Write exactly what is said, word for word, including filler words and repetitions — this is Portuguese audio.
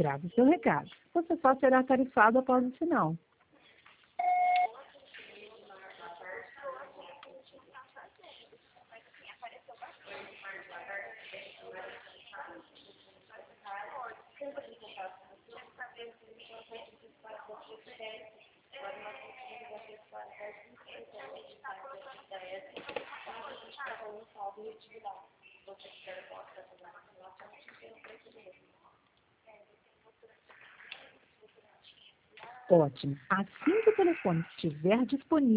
grave seu recado. Você só será tarifado após o sinal. Ótimo. Assim que o telefone estiver disponível,